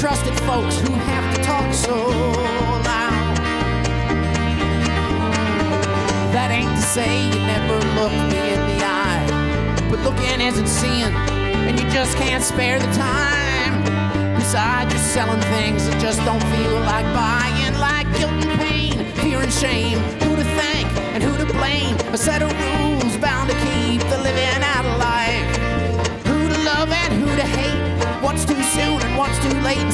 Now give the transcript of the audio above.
trusted folks who have to talk so loud. That ain't to say you never look me in the eye, but looking isn't seeing, and you just can't spare the time. Besides, you're selling things that just don't feel like buying, like guilt and pain, fear and shame, who to thank and who to blame. A set of